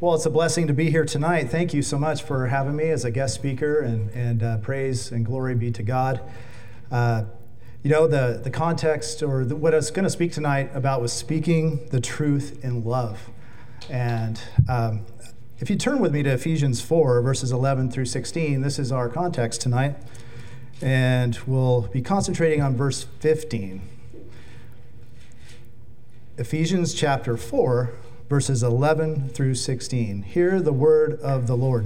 Well, it's a blessing to be here tonight. Thank you so much for having me as a guest speaker, and praise and glory be to God. The context, or what I was going to speak tonight about, was speaking the truth in love. And if you turn with me to Ephesians 4, verses 11 through 16, this is our context tonight. And we'll be concentrating on verse 15. Ephesians chapter 4, verses 11 through 16. Hear the word of the Lord.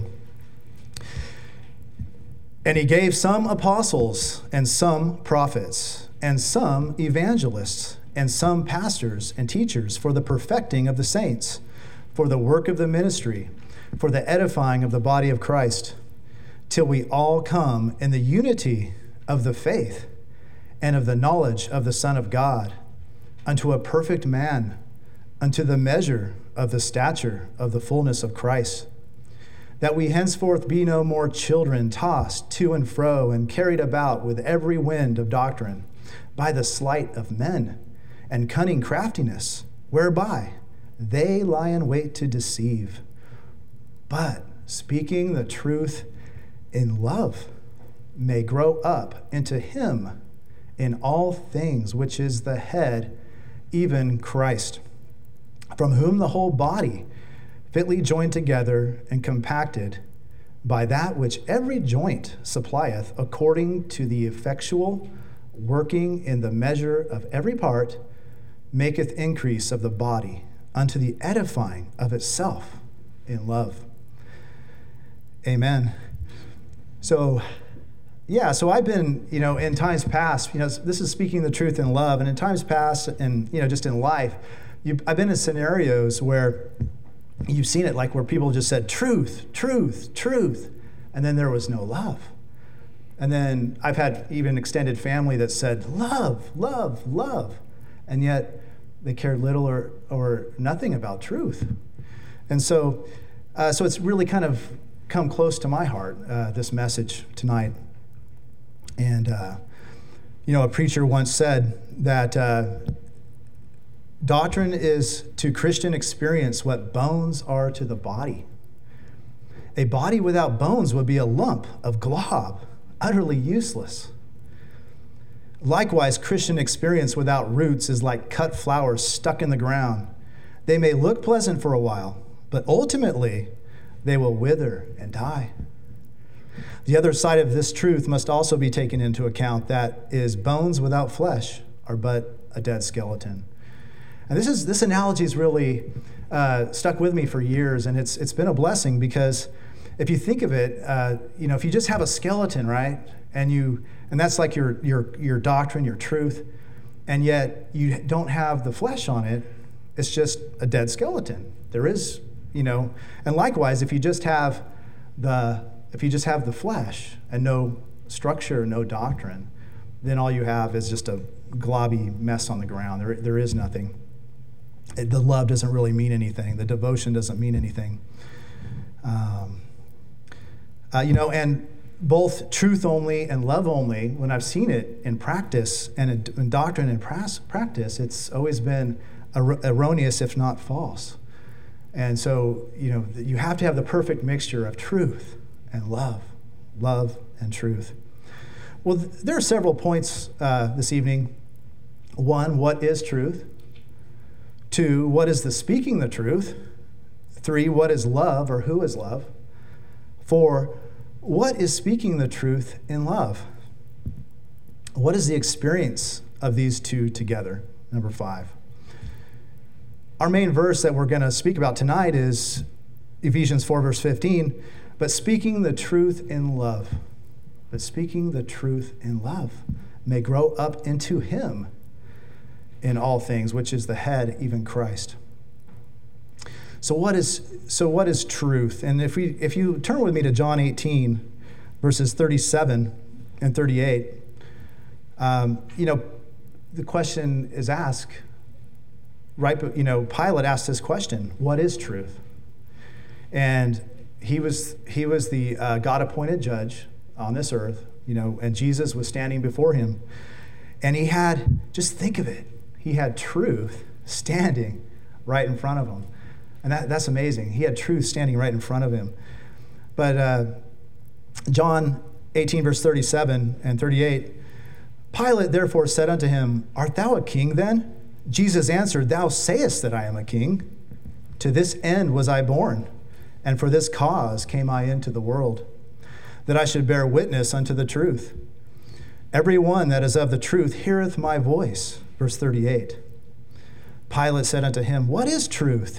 And he gave some apostles, and some prophets, and some evangelists, and some pastors and teachers for the perfecting of the saints, for the work of the ministry, for the edifying of the body of Christ, till we all come in the unity of the faith and of the knowledge of the Son of God, unto a perfect man, unto the measure of the stature of the fullness of Christ, that we henceforth be no more children, tossed to and fro and carried about with every wind of doctrine, by the sleight of men and cunning craftiness, whereby they lie in wait to deceive. But speaking the truth in love may grow up into him in all things, which is the head, even Christ, from whom the whole body, fitly joined together and compacted by that which every joint supplieth, according to the effectual working in the measure of every part, maketh increase of the body unto the edifying of itself in love. Amen. So I've been, in times past, this is speaking the truth in love, and in times past, and, just in life, I've been in scenarios where you've seen it, like where people just said, truth, truth, truth, and then there was no love. And then I've had even extended family that said, love, love, love, and yet they cared little or nothing about truth. And so it's really kind of come close to my heart, this message tonight. And, a preacher once said that doctrine is to Christian experience what bones are to the body. A body without bones would be a lump of glob, utterly useless. Likewise, Christian experience without roots is like cut flowers stuck in the ground. They may look pleasant for a while, but ultimately they will wither and die. The other side of this truth must also be taken into account, that is, bones without flesh are but a dead skeleton. And this analogy has really stuck with me for years, and it's been a blessing, because if you think of it, if you just have a skeleton, right, and that's like your doctrine, your truth, and yet you don't have the flesh on it, it's just a dead skeleton. There is, and likewise, if you just have the flesh and no structure, no doctrine, then all you have is just a globby mess on the ground. There is nothing. The love doesn't really mean anything. The devotion doesn't mean anything. And both truth only and love only, when I've seen it in practice and in doctrine and practice, it's always been erroneous, if not false. And so, you have to have the perfect mixture of truth and love and truth. Well, there are several points this evening. 1, what is truth? 2, what is the speaking the truth? 3, what is love, or who is love? 4, what is speaking the truth in love? What is the experience of these two together? Number 5. Our main verse that we're going to speak about tonight is Ephesians 4, verse 15, but speaking the truth in love. But speaking the truth in love may grow up into him in all things, which is the head, even Christ. So what is truth? And if you turn with me to John 18, verses 37 and 38, the question is asked, right? Pilate asked this question: what is truth? And he was the God-appointed judge on this earth, and Jesus was standing before him, and he had, just think of it, he had truth standing right in front of him. And that's amazing. He had truth standing right in front of him. But John 18, verse 37 and 38, Pilate therefore said unto him, Art thou a king then? Jesus answered, Thou sayest that I am a king. To this end was I born, and for this cause came I into the world, that I should bear witness unto the truth. Every one that is of the truth heareth my voice. Verse 38. Pilate said unto him, What is truth?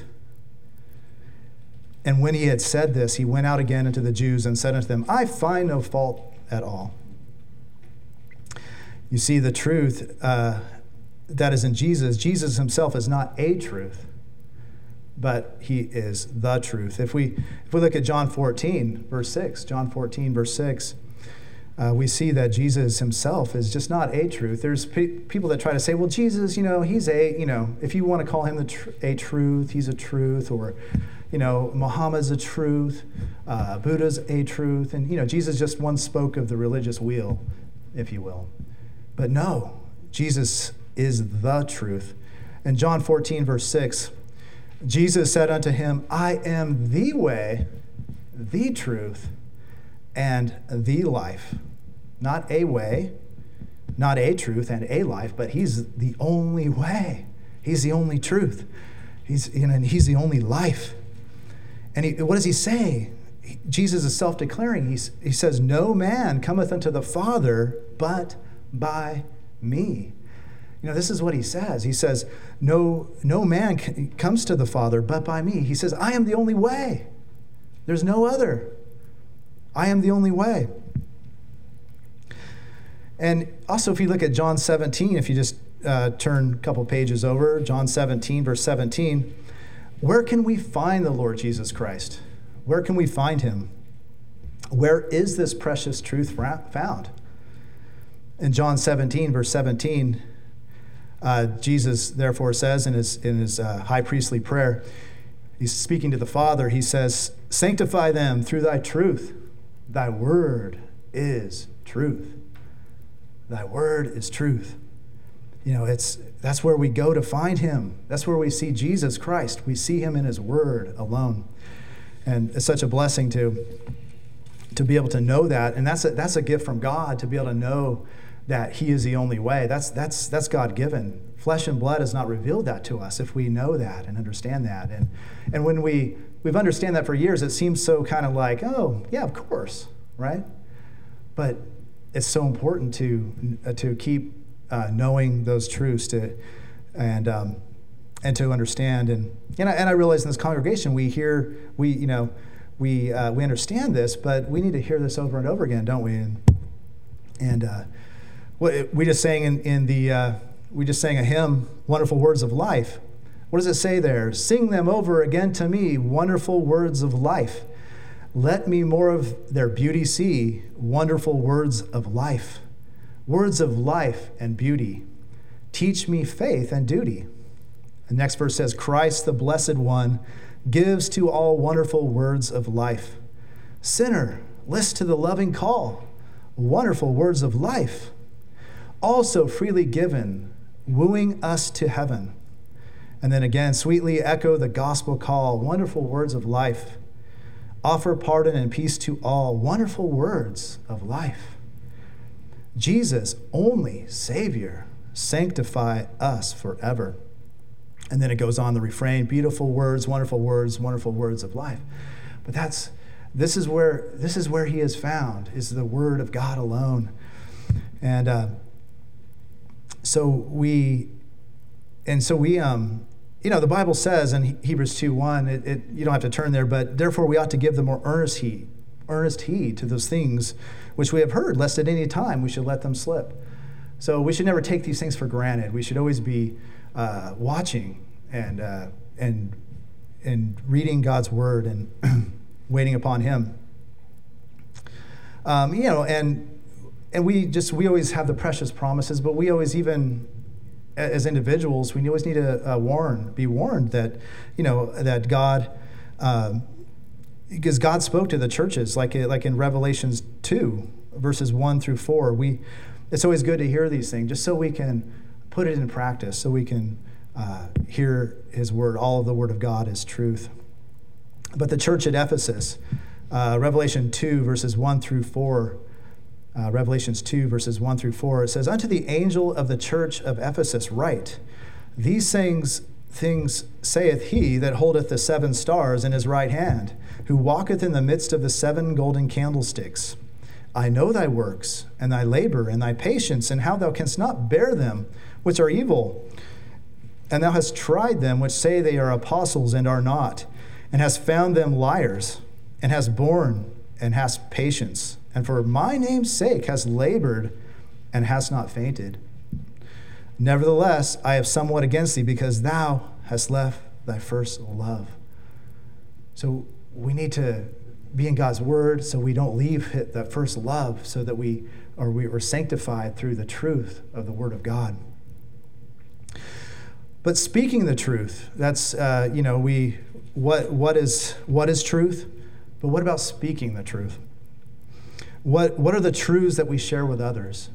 And when he had said this, he went out again unto the Jews and said unto them, I find no fault at all. You see, the truth that is in Jesus, Jesus himself is not a truth, but he is the truth. If we look at John 14, verse 6, John 14, verse 6, we see that Jesus himself is just not a truth. There's people that try to say, well, Jesus, he's if you want to call him a truth, he's a truth, or, Muhammad's a truth, Buddha's a truth, and, Jesus just one spoke of the religious wheel, if you will. But no, Jesus is the truth. In John 14, verse 6, Jesus said unto him, I am the way, the truth, and the life. Not a way, not a truth and a life, but he's the only way. He's the only truth. He's the only life. And what does he say? Jesus is self-declaring. He says, no man cometh unto the Father but by me. This is what he says. He says, no man comes to the Father but by me. He says, I am the only way. There's no other. I am the only way. And also, if you look at John 17, if you just turn a couple pages over, John 17, verse 17, where can we find the Lord Jesus Christ? Where can we find him? Where is this precious truth found? In John 17, verse 17, Jesus therefore says in his high priestly prayer, he's speaking to the Father, he says, sanctify them through thy truth. Thy word is truth. Thy word is truth. That's where we go to find him. That's where we see Jesus Christ. We see him in his word alone. And it's such a blessing to be able to know that. And that's a gift from God, to be able to know that he is the only way. That's God-given. Flesh and blood has not revealed that to us. If we know that and understand that. And when we've understand that for years, it seems so kind of like, oh, yeah, of course, right? But it's so important to keep knowing those truths and to understand. And I realize in this congregation we understand this, but we need to hear this over and over again, don't we? And we just sang we just sang a hymn, Wonderful Words of Life. What does it say there? Sing them over again to me, wonderful words of life. Let me more of their beauty see, wonderful words of life. Words of life and beauty. Teach me faith and duty. The next verse says, Christ the Blessed One gives to all wonderful words of life. Sinner, list to the loving call, wonderful words of life. Also freely given, wooing us to heaven. And then again, sweetly echo the gospel call, wonderful words of life. Offer pardon and peace to all, wonderful words of life. Jesus, only Savior, sanctify us forever. And then it goes on the refrain, beautiful words, wonderful words of life. But this is where he is found, is the word of God alone. And the Bible says in Hebrews 2:1, you don't have to turn there, but therefore we ought to give the more earnest heed to those things which we have heard, lest at any time we should let them slip. So we should never take these things for granted. We should always be watching and reading God's word and waiting upon him. And we always have the precious promises, but we always, even as individuals, we always need to be warned that, that God, because God spoke to the churches, like in Revelations 2, verses 1 through 4. It's always good to hear these things, just so we can put it in practice, so we can hear his word. All of the word of God is truth. But the church at Ephesus, Revelation 2, verses 1 through 4, Revelations 2, verses 1 through 4, it says, "Unto the angel of the church of Ephesus write, These things saith he that holdeth the 7 stars in his right hand, who walketh in the midst of the 7 golden candlesticks. I know thy works, and thy labor, and thy patience, and how thou canst not bear them which are evil. And thou hast tried them which say they are apostles and are not, and hast found them liars, and hast borne, and hast patience, and for my name's sake hast labored, and hast not fainted. Nevertheless, I have somewhat against thee, because thou hast left thy first love." So we need to be in God's word so we don't leave that first love, so that we are sanctified through the truth of the word of God. But speaking the truth, that's, what is truth? But what about speaking the truth? What are the truths that we share with others?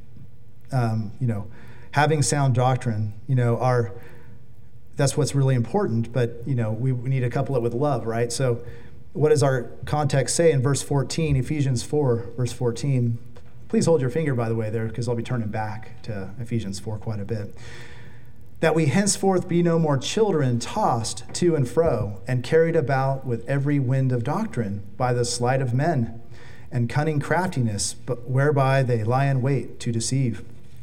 Having sound doctrine, that's what's really important, but, we need to couple it with love, right? So what does our context say in verse 14, Ephesians 4, verse 14? Please hold your finger, by the way, there, because I'll be turning back to Ephesians 4 quite a bit. "That we henceforth be no more children, tossed to and fro, and carried about with every wind of doctrine, by the sleight of men, and cunning craftiness, but whereby they lie in wait to deceive."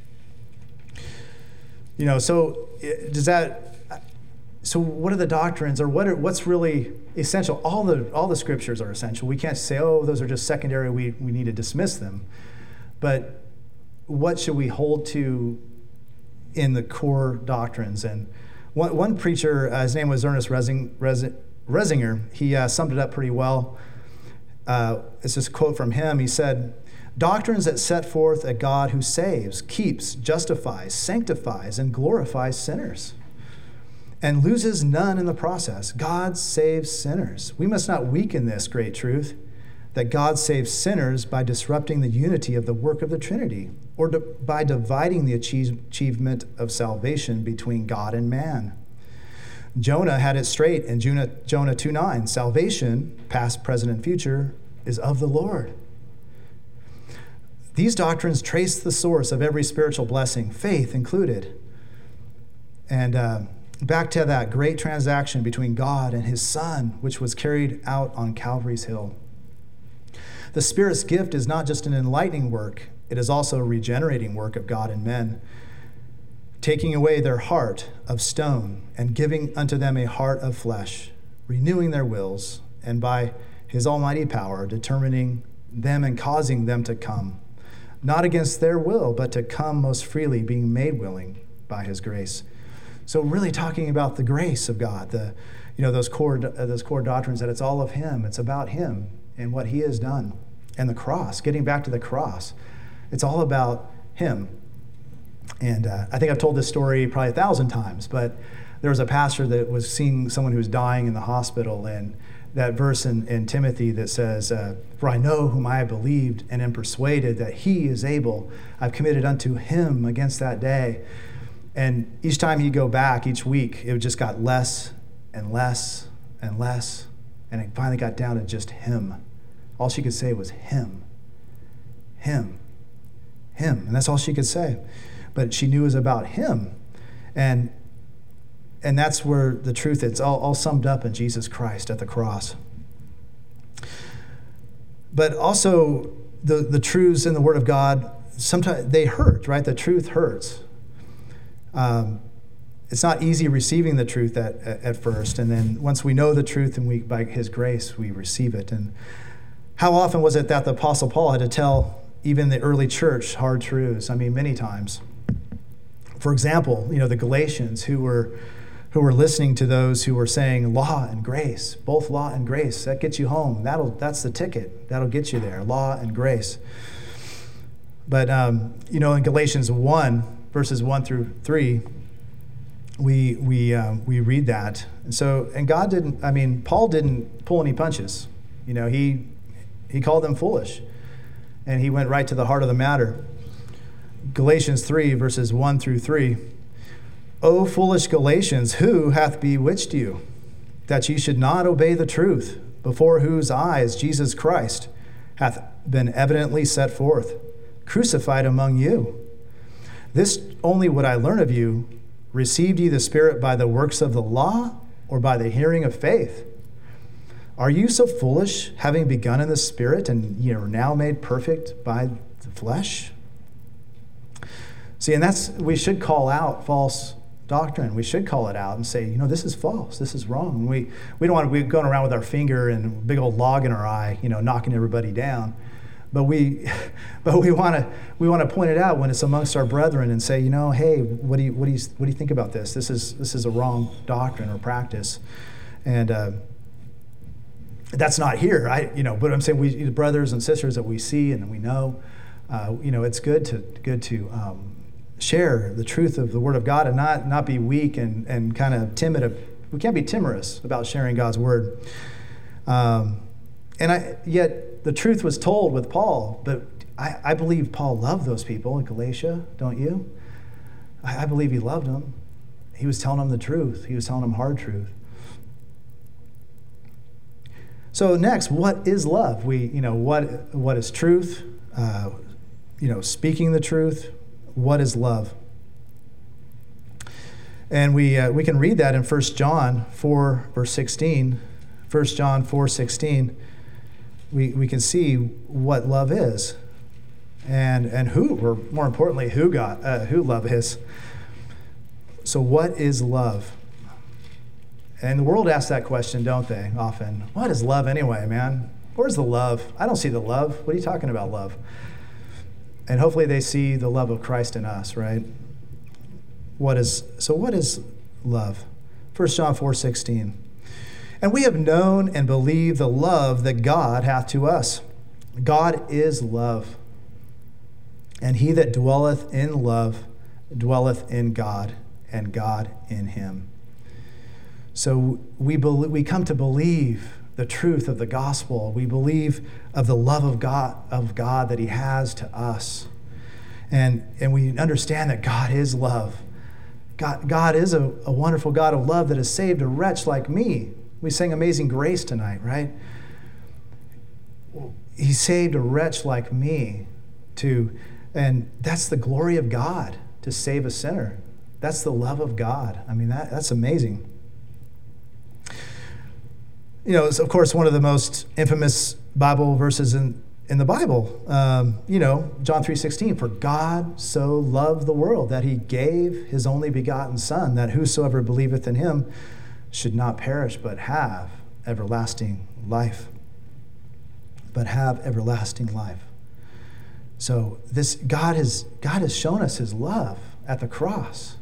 So what are the doctrines, or what's really essential? All the scriptures are essential. We can't say, those are just secondary, we need to dismiss them. But what should we hold to in the core doctrines? And one preacher, his name was Ernest Resinger, he summed it up pretty well. It's just a quote from him. He said, "Doctrines that set forth a God who saves, keeps, justifies, sanctifies, and glorifies sinners, and loses none in the process. God saves sinners. We must not weaken this great truth, that God saves sinners by disrupting the unity of the work of the Trinity, or by dividing the achievement of salvation between God and man. Jonah had it straight in Jonah 2:9. Salvation, past, present, and future, is of the Lord. These doctrines trace the source of every spiritual blessing, faith included. And back to that great transaction between God and his Son, which was carried out on Calvary's Hill. The Spirit's gift is not just an enlightening work, it is also a regenerating work of God and men, taking away their heart of stone and giving unto them a heart of flesh, renewing their wills, and by his almighty power determining them and causing them to come, not against their will, but to come most freely, being made willing by his grace." So really talking about the grace of God, those core doctrines, that it's all of him, it's about him and what he has done, and the cross, getting back to the cross. It's all about him. And I think I've told this story probably 1,000 times, but there was a pastor that was seeing someone who was dying in the hospital, and that verse in Timothy that says, "For I know whom I have believed, and am persuaded that he is able. I've committed unto him against that day." And each time he'd go back, each week, it just got less and less and less, and it finally got down to just him. All she could say was him, him, him, and that's all she could say. But she knew it was about him, and that's where the truth is. It's all summed up in Jesus Christ at the cross. But also, the truths in the Word of God, sometimes they hurt, right? The truth hurts. It's not easy receiving the truth at first, and then once we know the truth and by his grace, we receive it. And how often was it that the Apostle Paul had to tell even the early church hard truths? I mean, many times. For example, the Galatians who were listening to those who were saying law and grace, both law and grace, that gets you home. That's the ticket. That'll get you there, law and grace. But, in Galatians 1, verses 1 through 3, we read that. And Paul didn't pull any punches. He called them foolish, and he went right to the heart of the matter. Galatians 3, verses 1 through 3. O foolish Galatians, who hath bewitched you, that ye should not obey the truth, before whose eyes Jesus Christ hath been evidently set forth, crucified among you? This only would I learn of you, received ye the Spirit by the works of the law, or by the hearing of faith? Are you so foolish, having begun in the Spirit, and ye are now made perfect by the flesh? See, and we should call out false doctrine. We should call it out and say, this is false, this is wrong. We don't want to be going around with our finger and a big old log in our eye, knocking everybody down. But we want to point it out when it's amongst our brethren and say, hey, what do you think about this? This is a wrong doctrine or practice, and that's not here. But I'm saying the brothers and sisters that we see and we know, it's good to share the truth of the Word of God and not be weak and kind of timid. We can't be timorous about sharing God's Word. Yet the truth was told with Paul, but I believe Paul loved those people in Galatia, don't you? I believe he loved them. He was telling them the truth. He was telling them hard truth. So next, what is love? What is truth? Speaking the truth. What is love? And we can read that in 1 John 4, verse 16. 1 John 4, 16. We can see what love is, and who, or more importantly, who love is. So what is love? And the world asks that question, don't they, often? What is love anyway, man? Where's the love? I don't see the love. What are you talking about, love? And hopefully they see the love of Christ in us, right? What is love? 1 John 4:16. And we have known and believed the love that God hath to us. God is love. And he that dwelleth in love dwelleth in God, and God in him. So we come to believe the truth of the gospel. We believe of the love of God that he has to us. And we understand that God is love. God is a wonderful God of love that has saved a wretch like me. We sang Amazing Grace tonight, right? He saved a wretch like me and that's the glory of God, to save a sinner. That's the love of God. I mean, that's amazing. It's, of course, one of the most infamous Bible verses in the Bible. John 3:16, for God so loved the world that he gave his only begotten Son, that whosoever believeth in him should not perish, but have everlasting life. But have everlasting life. So God has shown us his love at the cross.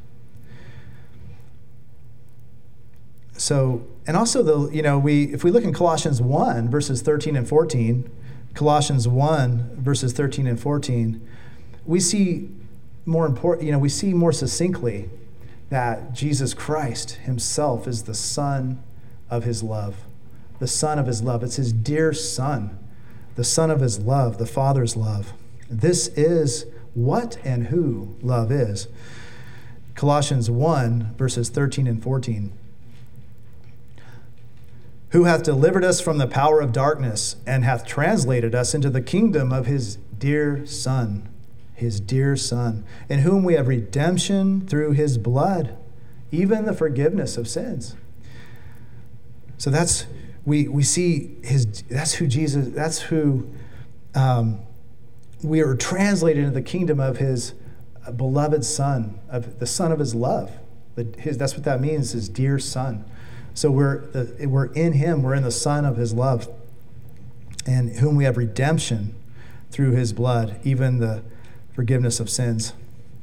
So, and also if we look in Colossians 1, verses 13 and 14, Colossians 1, verses 13 and 14, we see more succinctly that Jesus Christ himself is the Son of his love. The Son of his love. It's his dear Son, the Son of his love, the Father's love. This is what and who love is. Colossians 1, verses 13 and 14. Who hath delivered us from the power of darkness, and hath translated us into the kingdom of his dear Son, in whom we have redemption through his blood, even the forgiveness of sins. So we see that's who Jesus, that's who we are translated into the kingdom of his beloved Son, of the Son of his love. That's what that means, his dear Son. So we're in him, we're in the Son of his love, and whom we have redemption through his blood, even the forgiveness of sins.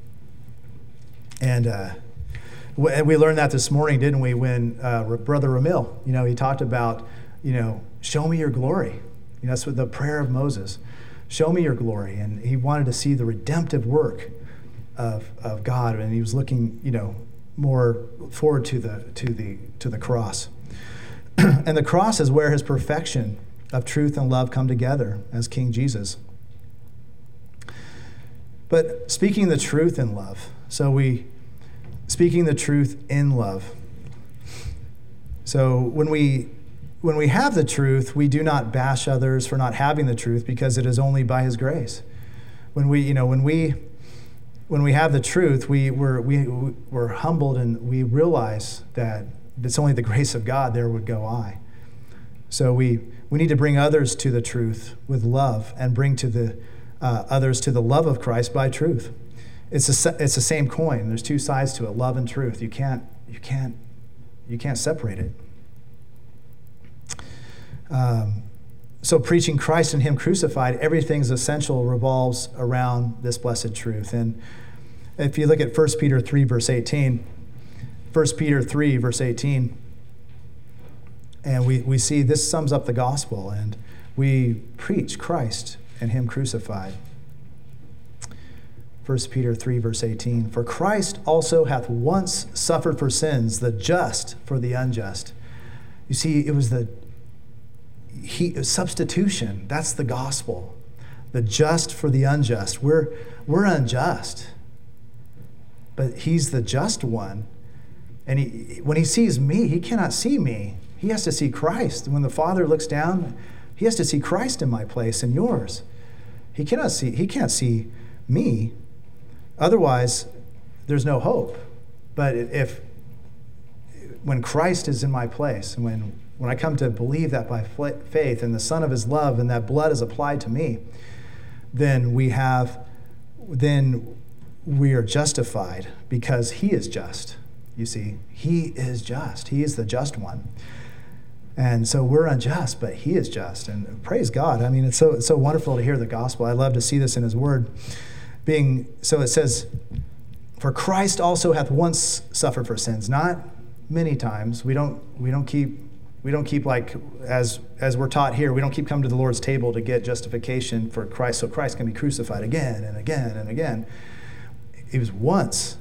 And we learned that this morning, didn't we, when Brother Ramil, he talked about, show me your glory. That's what the prayer of Moses. Show me your glory. And he wanted to see the redemptive work of God, and he was looking, more forward to the cross. And the cross is where his perfection of truth and love come together as King Jesus. But speaking the truth in love, so speaking the truth in love. So when we have the truth, we do not bash others for not having the truth, because it is only by his grace. When we have the truth, we're humbled, and we realize that it's only the grace of God, there would go I. So we need to bring others to the truth with love, and bring to the others to the love of Christ by truth. It's the same coin. There's two sides to it, love and truth. You can't separate it. So preaching Christ and him crucified, everything's essential revolves around this blessed truth. And if you look at 1 Peter 3, verse 18, 1 Peter 3, verse 18, and we see this sums up the gospel, and we preach Christ and him crucified. 1 Peter 3, verse 18, for Christ also hath once suffered for sins, the just for the unjust. You see, it was substitution. That's the gospel. The just for the unjust. We're unjust, but he's the just one. And when he sees me, he cannot see me. He has to see Christ. When the Father looks down, he has to see Christ in my place and yours. He can't see me. Otherwise, there's no hope. But when Christ is in my place, and when I come to believe that by faith in the Son of his love, and that blood is applied to me, then we are justified, because he is just. You see, he is just. He is the just one. And so we're unjust, but he is just. And praise God. I mean, it's so wonderful to hear the gospel. I love to see this in his word. So it says, for Christ also hath once suffered for sins. Not many times. We don't keep like, as we're taught here, we don't keep coming to the Lord's table to get justification for Christ, so Christ can be crucified again and again and again. He was once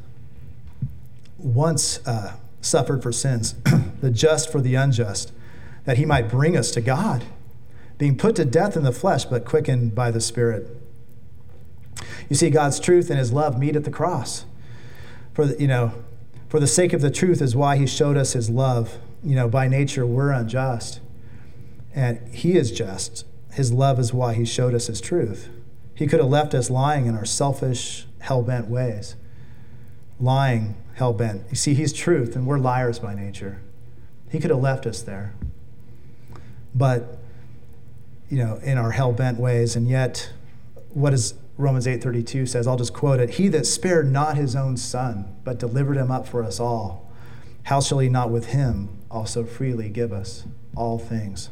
suffered for sins, the just for the unjust, that he might bring us to God, being put to death in the flesh, but quickened by the Spirit. You see, God's truth and his love meet at the cross. For the sake of the truth is why he showed us his love. By nature, we're unjust, and he is just. His love is why he showed us his truth. He could have left us lying in our selfish, hell-bent ways. Lying, hell-bent. You see, he's truth, and we're liars by nature. He could have left us there. But, in our hell-bent ways, and yet, what does Romans 8:32 says? I'll just quote it. He that spared not his own son, but delivered him up for us all, how shall he not with him also freely give us all things?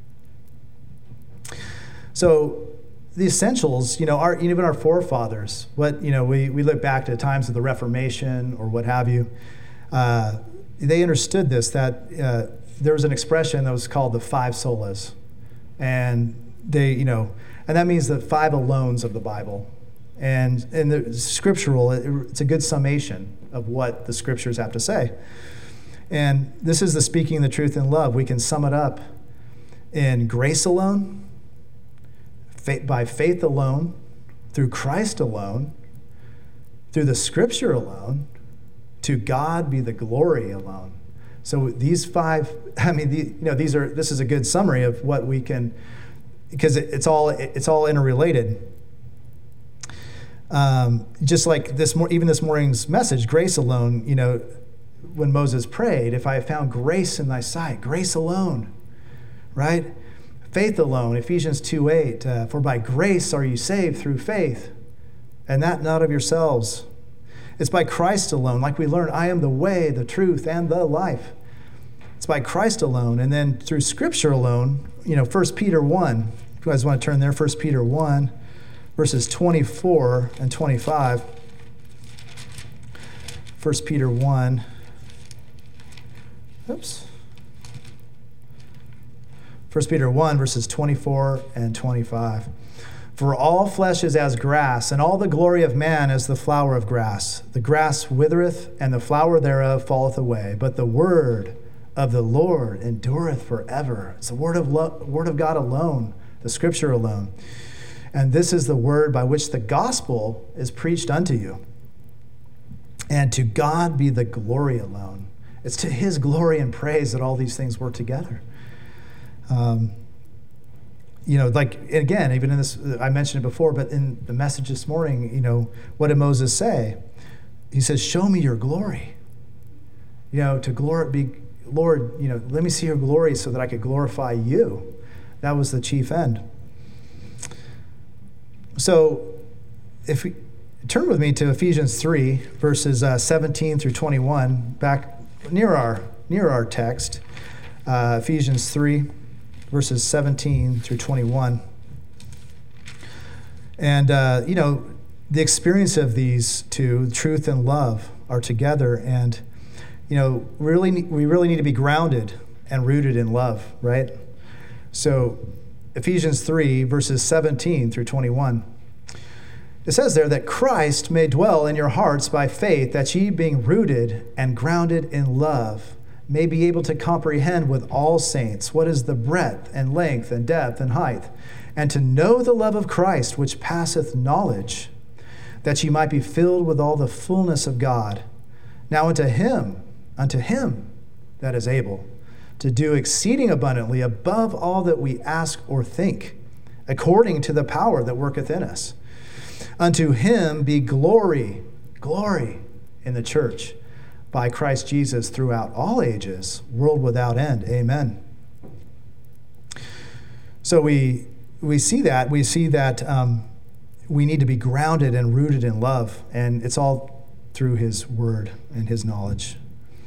So the essentials, even our forefathers, we look back to times of the Reformation or what have you, they understood this, that there was an expression that was called the five solas. And and that means the five alones of the Bible. And the scriptural, it's a good summation of what the scriptures have to say. And this is the speaking the truth in love. We can sum it up in grace alone, by faith alone, through Christ alone, through the scripture alone, to God be the glory alone. So these five, this is a good summary of what we can, because it's all interrelated. Just like even this morning's message, grace alone, when Moses prayed, if I have found grace in thy sight, grace alone, right? Faith alone, Ephesians 2:8, for by grace are you saved through faith, and that not of yourselves. It's by Christ alone, like we learned, I am the way, the truth, and the life. It's by Christ alone, and then through Scripture alone, 1 Peter 1, if you guys want to turn there, 1 Peter 1, verses 24 and 25. 1 Peter 1. Oops. 1 Peter 1, verses 24 and 25. For all flesh is as grass, and all the glory of man as the flower of grass. The grass withereth, and the flower thereof falleth away. But the word of the Lord endureth forever. It's the word of God alone, the scripture alone. And this is the word by which the gospel is preached unto you. And to God be the glory alone. It's to his glory and praise that all these things work together. Like, again, even in this, I mentioned it before, but in the message this morning, what did Moses say? He says, show me your glory. To Lord, let me see your glory so that I could glorify you. That was the chief end. So if we turn with me to Ephesians 3, verses 17 through 21, back near our text, Ephesians 3, verses 17 through 21. And, the experience of these two, truth and love, are together. And, we really need to be grounded and rooted in love, right? So Ephesians 3, verses 17 through 21. It says there that Christ may dwell in your hearts by faith, that ye, being rooted and grounded in love, may be able to comprehend with all saints what is the breadth and length and depth and height, and to know the love of Christ, which passeth knowledge, that ye might be filled with all the fullness of God. Now unto him that is able to do exceeding abundantly above all that we ask or think, according to the power that worketh in us. Unto him be glory in the church, by Christ Jesus throughout all ages, world without end. Amen. So we see that. We see that we need to be grounded and rooted in love, and it's all through his word and his knowledge.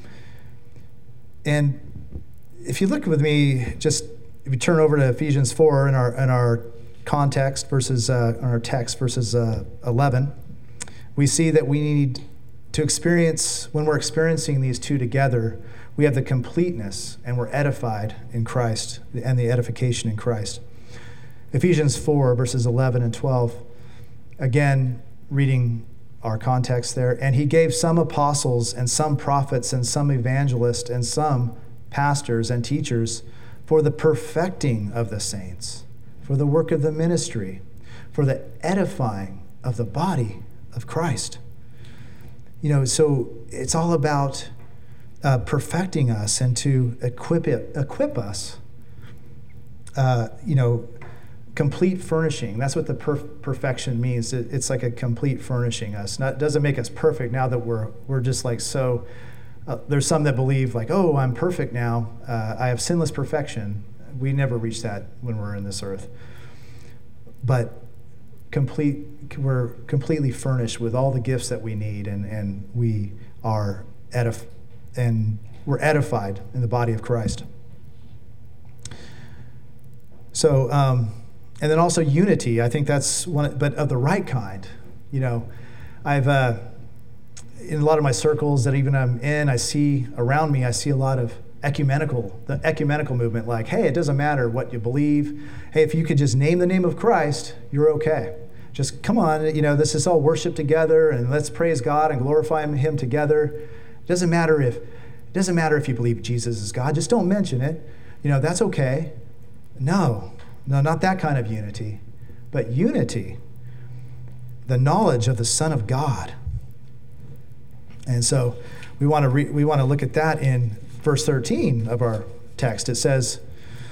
And if you look with me, if you turn over to Ephesians 4 in our context verses, our text, verses 11, we see that we need to experience, when we're experiencing these two together, we have the completeness and we're edified in Christ and the edification in Christ. Ephesians 4, verses 11 and 12, again, reading our context there. And he gave some apostles and some prophets and some evangelists and some pastors and teachers for the perfecting of the saints, for the work of the ministry, for the edifying of the body of Christ. So it's all about perfecting us and to equip us. Complete furnishing. That's what the perfection means. It's like a complete furnishing us. It doesn't make us perfect now that we're just like so. There's some that believe like, oh, I'm perfect now. I have sinless perfection. We never reach that when we're in this earth. But we're completely furnished with all the gifts that we need, and we are we're edified in the body of Christ. So, and then also unity. I think that's one, but of the right kind. I've in a lot of my circles that even I'm in, I see around me, I see a lot of the ecumenical movement. Like, hey, it doesn't matter what you believe. Hey, if you could just name the name of Christ, you're okay. Just come on, this is all worship together, and let's praise God and glorify him together. It doesn't matter if you believe Jesus is God. Just don't mention it. That's okay. No, not that kind of unity, but unity, the knowledge of the Son of God. And so we want to look at that in verse 13 of our text. It says,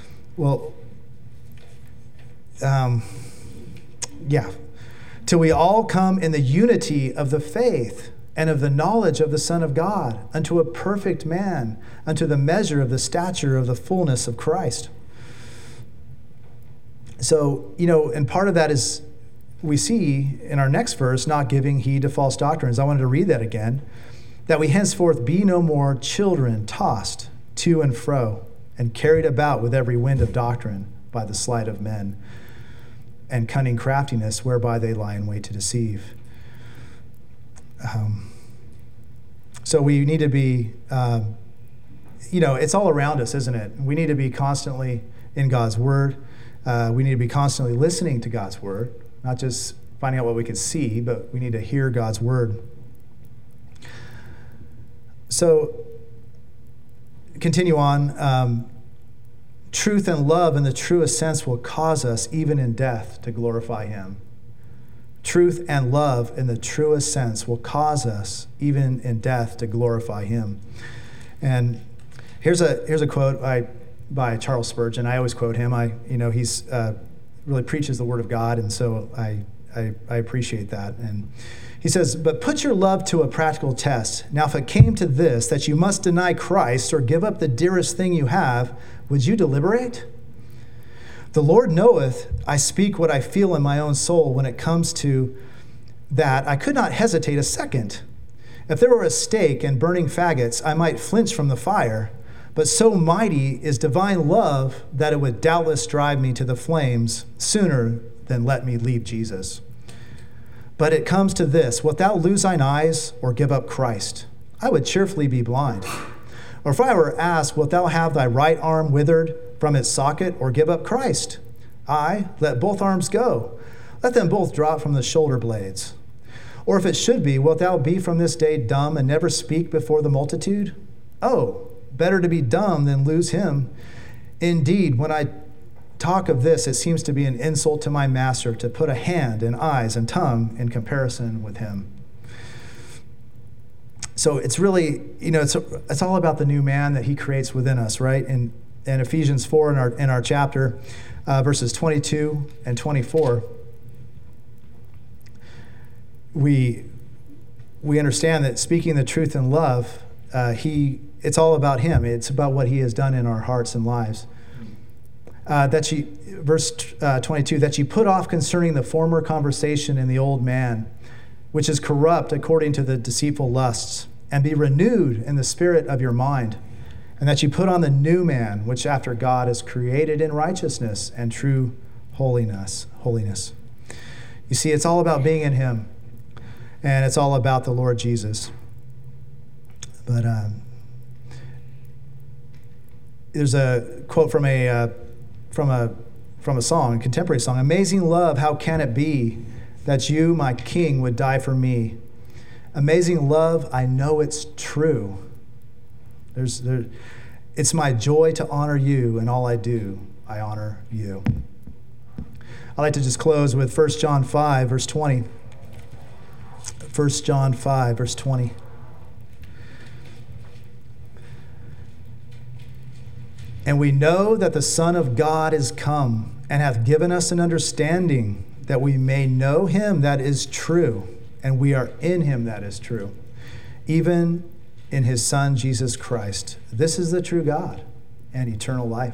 till we all come in the unity of the faith and of the knowledge of the Son of God, unto a perfect man, unto the measure of the stature of the fullness of Christ. So, and part of that is we see in our next verse, not giving heed to false doctrines. I wanted to read that again. That we henceforth be no more children tossed to and fro and carried about with every wind of doctrine by the sleight of men and cunning craftiness whereby they lie in wait to deceive. So we need to be, it's all around us, isn't it? We need to be constantly in God's word. We need to be constantly listening to God's word, not just finding out what we can see, but we need to hear God's word. So, continue on. Truth and love in the truest sense will cause us, even in death, to glorify him. truth and love in the truest sense will cause us, even in death, to glorify him. And here's a quote by Charles Spurgeon. I always quote him. He's really preaches the word of God, and so I appreciate that. And he says, "But put your love to a practical test. Now, if it came to this, that you must deny Christ or give up the dearest thing you have, would you deliberate? The Lord knoweth I speak what I feel in my own soul. When it comes to that, I could not hesitate a second. If there were a stake and burning faggots, I might flinch from the fire. But so mighty is divine love that it would doubtless drive me to the flames sooner than let me leave Jesus. But it comes to this, wilt thou lose thine eyes or give up Christ? I would cheerfully be blind. Or if I were asked, wilt thou have thy right arm withered from its socket or give up Christ? Aye, let both arms go. Let them both drop from the shoulder blades. Or if it should be, wilt thou be from this day dumb and never speak before the multitude? Oh, better to be dumb than lose him. Indeed, when I talk of this, it seems to be an insult to my master to put a hand and eyes and tongue in comparison with him." So it's really, it's all about the new man that he creates within us, right? In Ephesians 4 in our chapter, verses 22 and 24, we understand that speaking the truth in love, it's all about him. It's about what he has done in our hearts and lives. Verse 22, that ye put off concerning the former conversation in the old man, which is corrupt according to the deceitful lusts, and be renewed in the spirit of your mind, and that ye put on the new man, which after God is created in righteousness and true holiness. You see, it's all about being in him, and it's all about the Lord Jesus. But there's a quote from a song, a contemporary song. "Amazing love, how can it be that you, my king, would die for me? Amazing love, I know it's true. It's my joy to honor you, and all I do, I honor you." I'd like to just close with 1 John 5, verse 20. 1 John 5, verse 20. "And we know that the Son of God is come, and hath given us an understanding, that we may know him that is true, and we are in him that is true, even in his Son, Jesus Christ. This is the true God and eternal life."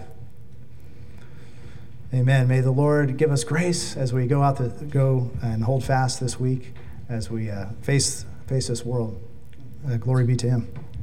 Amen. May the Lord give us grace as we go and hold fast this week, as we face this world. Glory be to him.